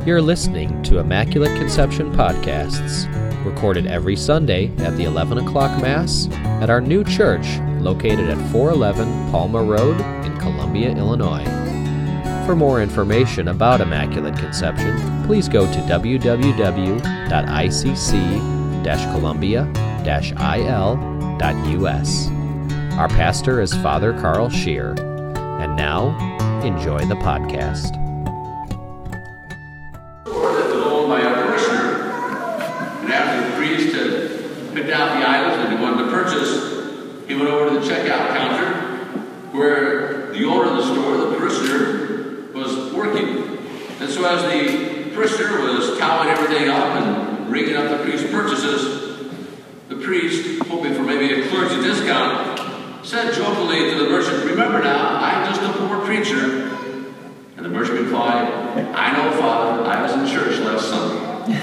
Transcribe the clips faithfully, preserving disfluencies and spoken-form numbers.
You're listening to Immaculate Conception Podcasts, recorded every Sunday at the eleven o'clock Mass at our new church located at four eleven Palma Road in Columbia, Illinois. For more information about Immaculate Conception, please go to w w w dot i c c dash columbia dash i l dot u s. Our pastor is Father Carl Scheer. And now, enjoy the podcast. That was owned by a parishioner. And after the priest had picked out the items that he wanted to purchase, he went over to the checkout counter where the owner of the store, the parishioner, was working. And so as the parishioner was tallying everything up and ringing up the priest's purchases, the priest, hoping for maybe a clergy discount, said jokingly to the merchant, "Remember now, I'm just a poor preacher." And the merchant replied, "I know, Father, I was in church last Sunday."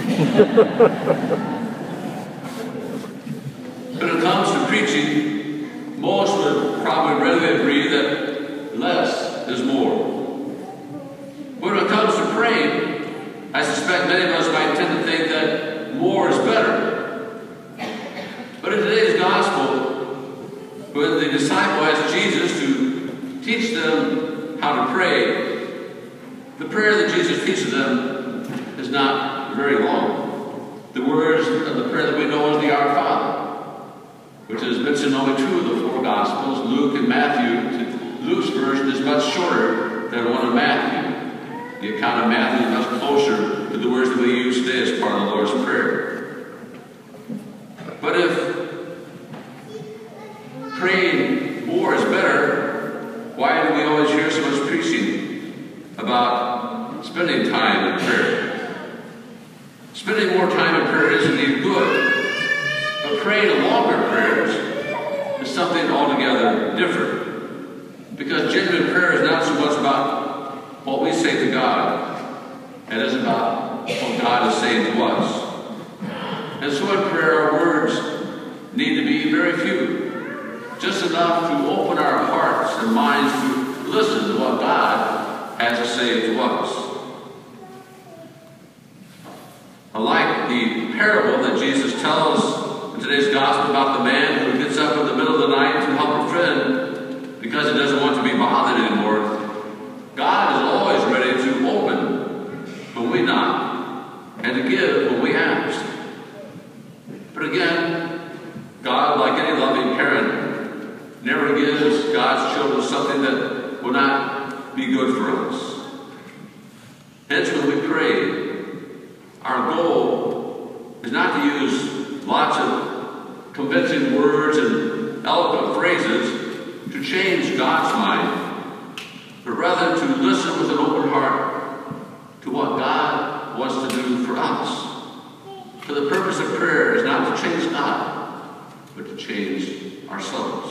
When it comes to preaching, most would probably readily agree that less is more. When it comes to praying, I suspect many of us might tend to think that more is better. But in today's gospel, when the disciple asked Jesus to teach them how to pray, the prayer that Jesus teaches them is not very long. The words of the prayer that we know as the Our Father, which is mentioned only two of the four Gospels, Luke and Matthew. Luke's version is much shorter than one of Matthew. The account of Matthew is much closer to the words that we use today as part of the Lord's Prayer. But if praying more is better, why do we always hear so much preaching about spending time in prayer? Spending more time in prayer is indeed good, but praying longer prayers is something altogether different. Because genuine prayer is not so much about what we say to God, it is about what God is saying to us. And so in prayer, our words need to be very few. Just enough to open our hearts and minds to listen to what God has to say to us. Unlike the parable that Jesus tells in today's gospel about the man who gets up in the middle of the night to help a friend because he doesn't want to be bothered anymore, God is always ready to open when we knock and to give when we ask. But again, God, like any loving parent, never gives God's children something that will not be good for us. Hence, when we pray, our goal is not to use lots of convincing words and eloquent phrases to change God's mind, but rather to listen with an open heart to what God wants to do for us. For the purpose of prayer is not to change God, but to change ourselves.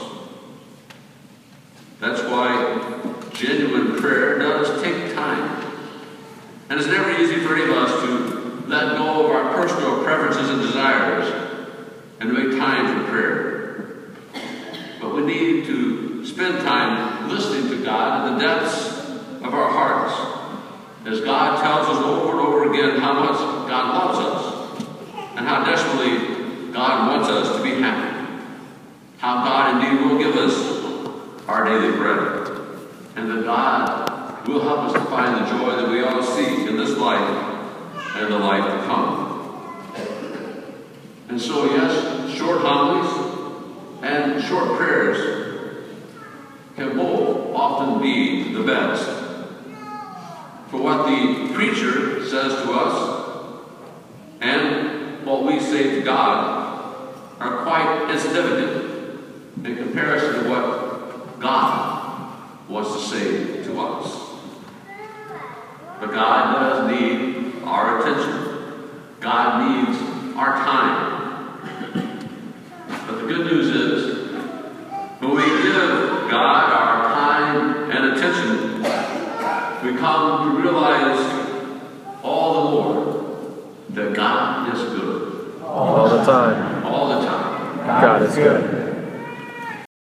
That's why genuine prayer does take time. And it's never easy for any of us to let go of our personal preferences and desires and to make time for prayer. But we need to spend time listening to God in the depths of our hearts, as God tells us over and over again how much God loves us and how desperately God wants us to be happy. How God indeed will give us our daily bread, and that God will help us to find the joy that we all seek in this life and the life to come. And so, yes, short homilies and short prayers can both often be the best. For what the preacher says to us and what we say to God are quite insignificant in comparison to what God wants to say to us. But God does need our attention. God needs our time. But the good news is, when we give God our time and attention, we come to realize all the more that God is good. All the time. All the time. God is good.